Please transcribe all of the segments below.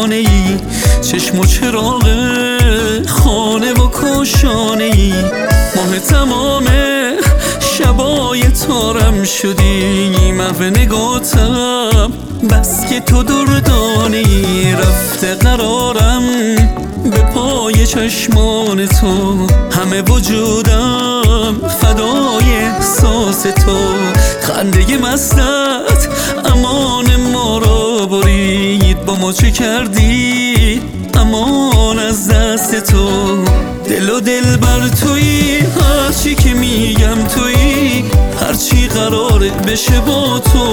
افسانه ای، چشم و چراغ خانه و کاشانه ای. ماه تمام شبای تارم شدی، محو نگاتم بس که تو دردانه ای. رفته قرارم به پای چشمان تو، همه وجودم فدای احساس تو. خنده مستت امان ما را برید، با ما چه کردی امان از دست تو. دل و دل بر تویی، هرچی که میگم تویی، هرچی قراره بشه با تو.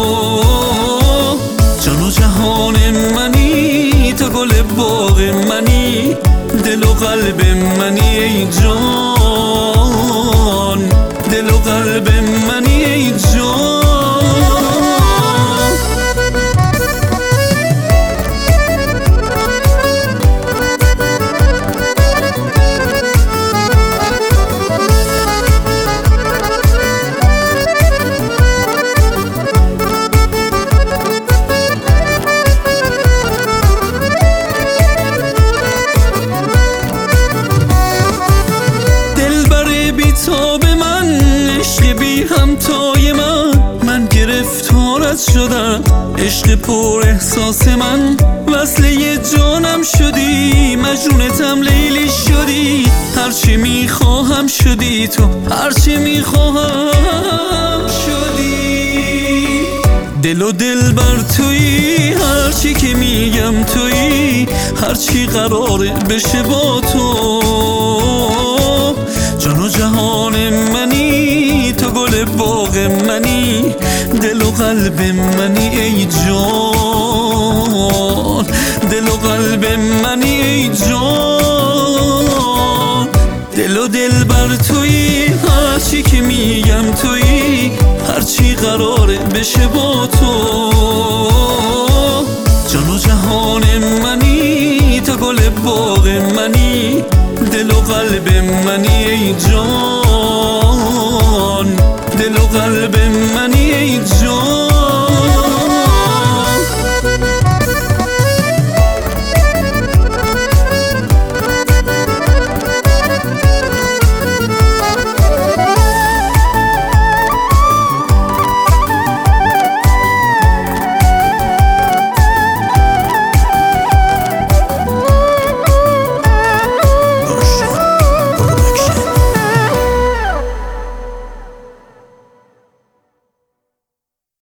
جان و جهان منی، تو گل باغ منی، دل و قلب منی ای جان، دل و قلب منی ای جان. تاب من، عشق بی همتای من گرفتارت شدم. عشق پر احساس من، وصله جانم شدی، مجنونتم لیلی شدی. هرچی میخواهم شدی تو، هرچی میخواهم شدی. دل و دل بر تویی، هرچی که میگم تویی، هرچی قراره بشه با تو. جان و جهان منی، تو گل باغ منی، دل و قلب منی ای جان، دل و قلب منی ای جان. دل و دل بر تویی، هرچی که میگم تویی، هرچی قراره بشه با تو. جان و جهان منی، تو گل باغ منی، دل و قلب منی ای جان.